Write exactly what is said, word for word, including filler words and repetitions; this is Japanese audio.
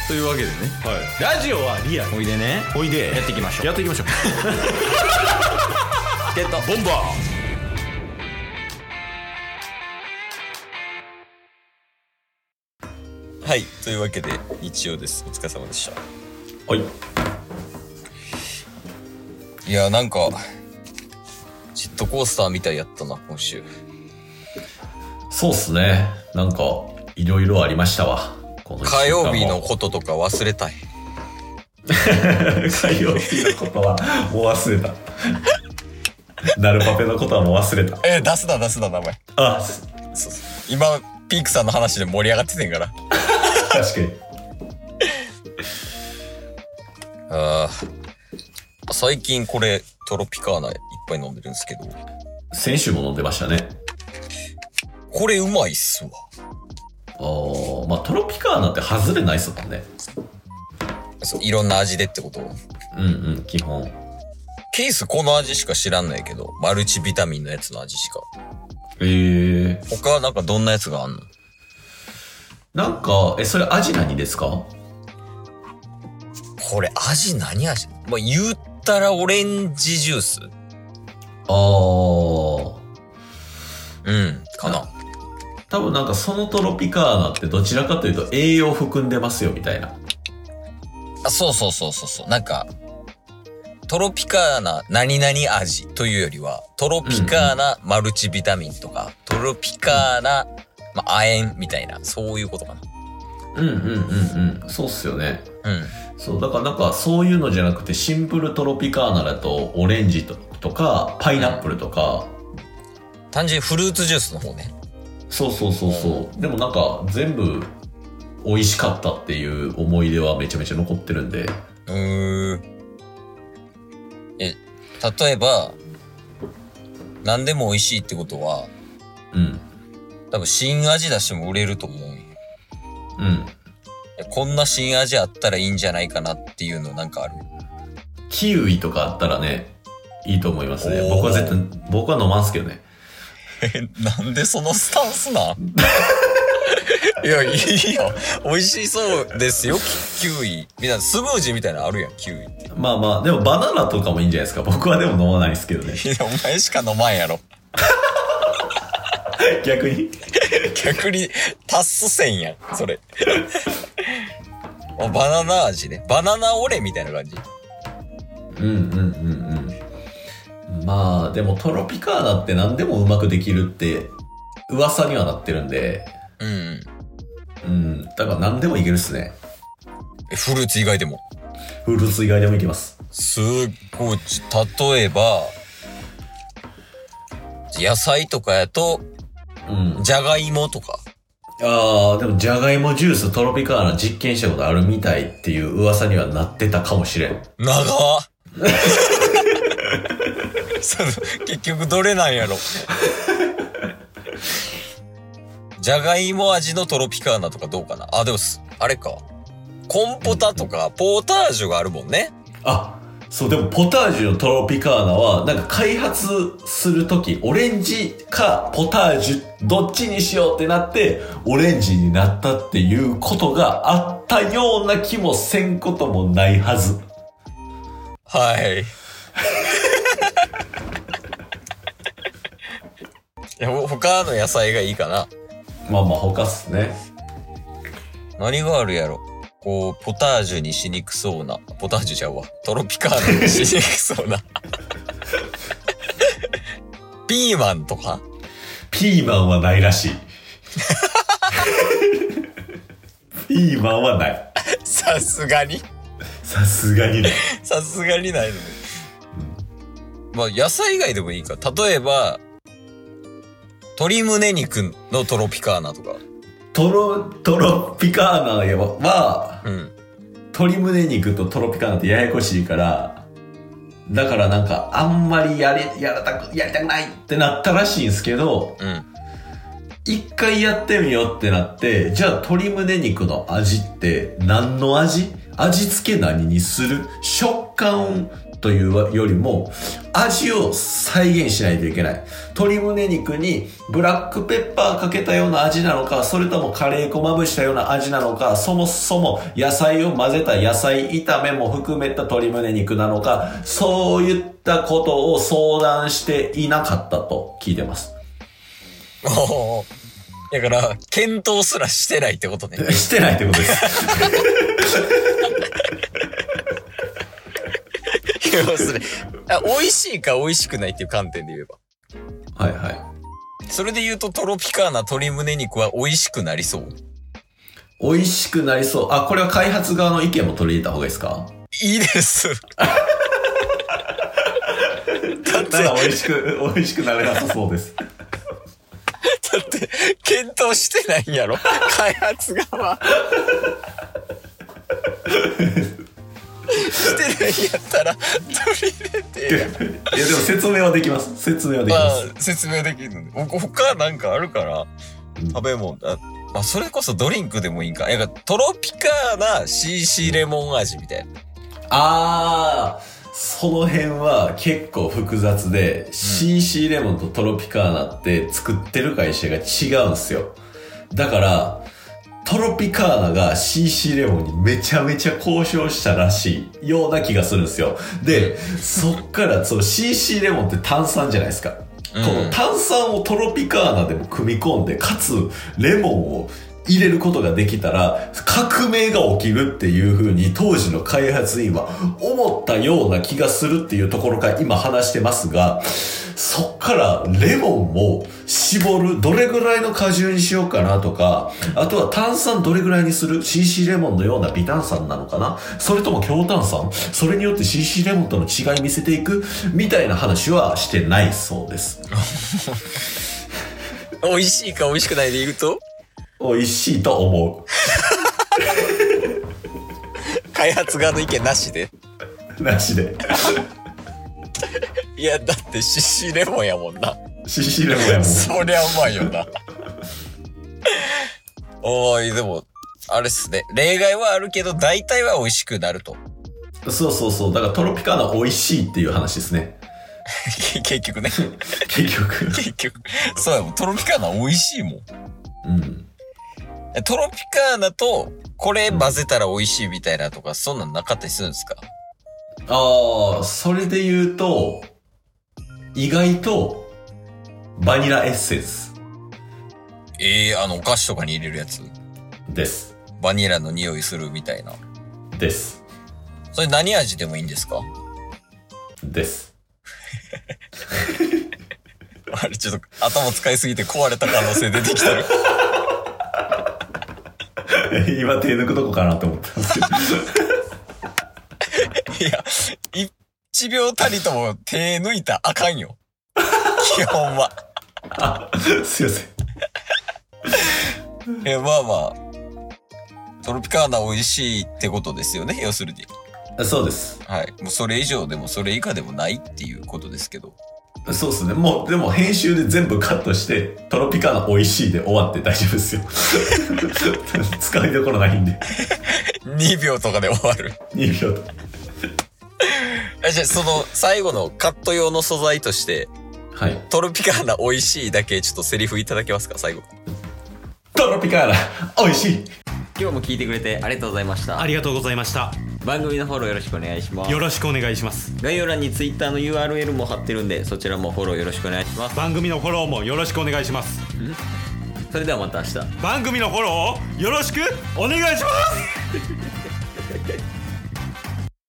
というわけでね、 はい、ラジオはリアル。 おいでね、 おいでやっていきましょう。 やっていきましょうゲットボンバー。はい、というわけで日曜です。お疲れ様でした。 はい。 いや、なんかジェットコースターみたいやったな今週。 そうっすね。なんかいろいろありましたわ。この火曜日のこととか忘れたい。 火曜日のことはもう忘れた。ナルパペのことはもう忘れた。 えー、出すな出すな名前。 あ、 そうそう。今ピークさんの話で盛り上がっててんから。 確かに。 ああ、最近これトロピカーナいっぱい飲んでるんですけど。 先週も飲んでましたね。 これうまいっすわ。 あー、まあトロピカーナって外れないっすもんね。 そう、いろんな味でってこと。 うんうん、基本。 ケースこの味しか知らんないけど、マルチビタミンのやつの味しか。 えー。 他はなんかどんなやつがあんの？ なんか、え、それ味何ですか？ これ味何味？まあ、言ったらオレンジジュース？ あー。 うん、かな。 多分なんかそのトロピカーナってどちらかというと栄養含んでますよみたいな。 あ、そうそうそうそうそう。なんか、トロピカーナ何々味というよりは、トロピカーナマルチビタミンとか、うんうん、トロピカーナ、まあ、亜鉛みたいな、そういうことかな。 うんうんうんうん。そうっすよね。 うん。 そう、だからなんかそういうのじゃなくてシンプルトロピカーナだとオレンジと、とか、パイナップルとか、 うん、単純にフルーツジュースの方ね。 そうそうそうそう。でもなんか全部美味しかったっていう思い出はめちゃめちゃ残ってるんで。 うーん。え、例えば、何でも美味しいってことは、 うん。 多分新味出しても売れると思う。 うん。 こんな新味あったらいいんじゃないかなっていうのなんかある？ キウイとかあったらね、いいと思いますね。僕は絶対、僕は飲まんすけどね。 え、なんでそのスタンスなん？いや、いいよ。美味しそうですよ、キウイ。みんなスムージーみたいなのあるやん、キウイって。 まあまあ、でもバナナとかもいいんじゃないですか。僕はでも飲まないですけどね。 いや、お前しか飲まんやろ。 逆に逆に、タスせんやん、それ。バナナ味ね。バナナオレみたいな感じ。 うんうんうんうん。まあ、でもトロピカーナって何でもうまくできるって噂にはなってるんで。 うん。 うん。だから何でもいけるっすね。 え、フルーツ以外でも？ フルーツ以外でもいけます。 すっごい。例えば、野菜とかやと、うん。じゃがいもとか。 ああ、でもじゃがいもジューストロピカーナ実験したことあるみたいっていう噂にはなってたかもしれん。 長っその結局どれなんやろ。じゃがいも味のトロピカーナとかどうかな。あ、でもあれか、コンポタとかポータージュがあるもんね。 あ、そう、でもポタージュのトロピカーナはなんか開発するときオレンジかポタージュどっちにしようってなってオレンジになったっていうことがあったような気もせんこともないはず。 はい。いや、他の野菜がいいかな。 まあまあ他っすね。 何があるやろ。こうポタージュにしにくそうな、ポタージュちゃうわ、トロピカーナにしにくそうなピーマンとか。 ピーマンはないらしい。ピーマンはない。 さすがにさすがにない。 さすがにないのね。うん、まあ野菜以外でもいいか。例えば鶏胸肉のトロピカーナとか。 トロ、トロピカーナは、うん、鶏胸肉とトロピカーナってややこしいから、だからなんかあんまりやり、やらたく、やりたくないってなったらしいんですけど、うん、一回やってみようってなって、じゃあ鶏胸肉の味って何の味？味付け何にする？食感というよりも、味を再現しないといけない。鶏胸肉にブラックペッパーかけたような味なのか、それともカレー粉まぶしたような味なのか、そもそも野菜を混ぜた野菜炒めも含めた鶏胸肉なのか、そういったことを相談していなかったと聞いてます。 おー。だから、検討すらしてないってことね。 してないってことです。 要するに、あ、美味しいか美味しくないっていう観点で言えば。 はいはい。 それで言うとトロピカーナ鶏胸肉は美味しくなりそう。 美味しくなりそう。あ、これは開発側の意見も取り入れた方がいいですか？ いいです。 だって美味しく、美味しくなれなさそうです。 だって、検討してないんやろ開発側。してないんやったら、取り入れて。 いや、でも説明はできます。説明はできます。 まあ、説明できるので。他なんかあるから、うん、食べ物。あ、まあ、それこそドリンクでもいいんか。やっぱトロピカーな シーシー レモン味みたいな。 あー。その辺は結構複雑で、うん、シーシー レモンとトロピカーナって作ってる会社が違うんですよ。だから、トロピカーナが シーシー レモンにめちゃめちゃ交渉したらしいような気がするんですよ。で、そっからその シーシー レモンって炭酸じゃないですか。うん、この炭酸をトロピカーナでも組み込んで、かつレモンを入れることができたら革命が起きるっていう風に当時の開発員は思ったような気がするっていうところから今話してますが、そっからレモンを絞るどれぐらいの果汁にしようかなとか、あとは炭酸どれぐらいにする シーシー レモンのような微炭酸なのかな、それとも強炭酸、それによって シーシー レモンとの違い見せていくみたいな話はしてないそうです。 美味しいか美味しくないで言うと美味しいと思う。 開発側の意見なしでなしで。 いや、だってシシレモンやもんな。 シシレモンやもん。 そりゃうまいよな。おーい、でも、あれっすね。例外はあるけど、大体は美味しくなると。 そうそうそう。だからトロピカーナ美味しいっていう話ですね。 結局ね。 結局。 結局。そうやもん。トロピカーナ美味しいもん。 うん。 トロピカーナとこれ混ぜたら美味しいみたいなとか、そんなんなかったりするんですか？ ああ、それで言うと、意外とバニラエッセンス。 ええー、あのお菓子とかに入れるやつです。 バニラの匂いするみたいな。 です。 それ何味でもいいんですか？ です。 あれちょっと頭使いすぎて壊れた可能性出てきたる。 今手抜くとこかなと思ったんですけど。 いや、一秒たりとも手抜いたらあかんよ。基本は。 あ、すいません。え、まあまあ、トロピカーナ美味しいってことですよね、要するに。 そうです。 はい。もうそれ以上でもそれ以下でもないっていうことですけど。 そうですね。もう、でも編集で全部カットして、トロピカーナ美味しいで終わって大丈夫ですよ。使いどころないんで。 にびょうとかで終わる。 にびょうとか。 じゃあその最後のカット用の素材として、 はい。 トロピカーナ美味しいだけちょっとセリフいただけますか、最後。 トロピカーナ美味しい。 今日も聞いてくれてありがとうございました。 ありがとうございました。 番組のフォローよろしくお願いします。 よろしくお願いします。 概要欄に Twitter の ユーアールエル も貼ってるんで、そちらもフォローよろしくお願いします。 番組のフォローもよろしくお願いします。 それではまた明日。 番組のフォローをよろしくお願いします。